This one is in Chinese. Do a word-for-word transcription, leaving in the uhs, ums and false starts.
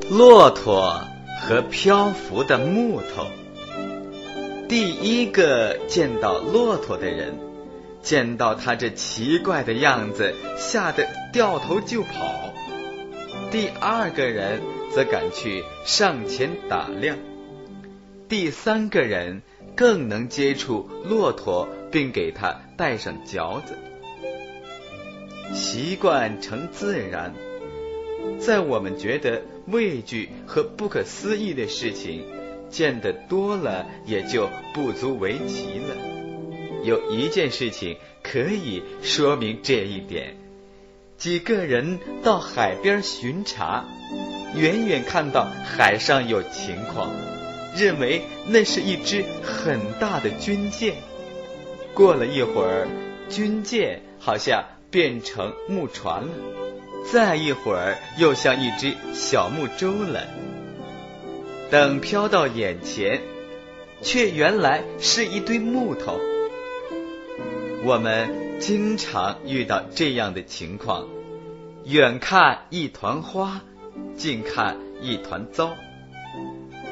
骆驼和漂浮的木头。第一个见到骆驼的人，见到他这奇怪的样子，吓得掉头就跑。第二个人则赶去上前打量。第三个人更能接触骆驼，并给他戴上嚼子。习惯成自然，在我们觉得畏惧和不可思议的事情见得多了，也就不足为奇了。有一件事情可以说明这一点。几个人到海边巡查，远远看到海上有情况，认为那是一只很大的军舰。过了一会儿，军舰好像变成木船了，再一会儿又像一只小木舟了。等飘到眼前，却原来是一堆木头。我们经常遇到这样的情况，远看一团花，近看一团糟。